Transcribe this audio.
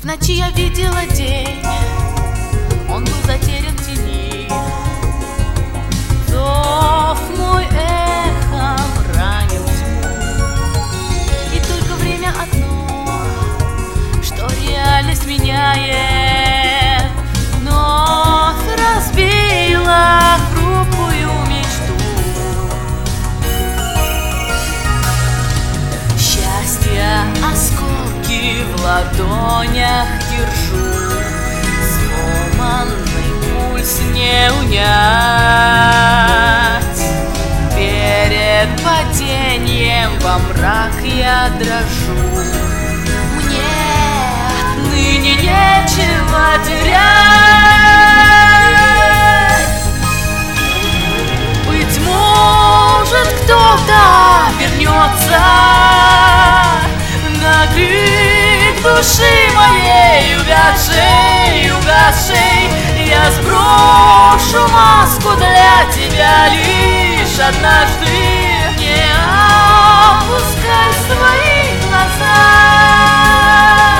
ночи я видела день, он был затерян в тени. Зов мой эхом ранил тьму, и только время одно, что реальность меняет, вновь разбила хрупкую мечту. Счастье осколки в ладонях держу, сломанный пульс не унять. Перед падением во мрак я дрожу, мне отныне нечего терять. Быть может, кто-то вернется на крик души моей увядшей, угасшей. Я сброшу маску для тебя лишь однажды. Не опускай свои глаза.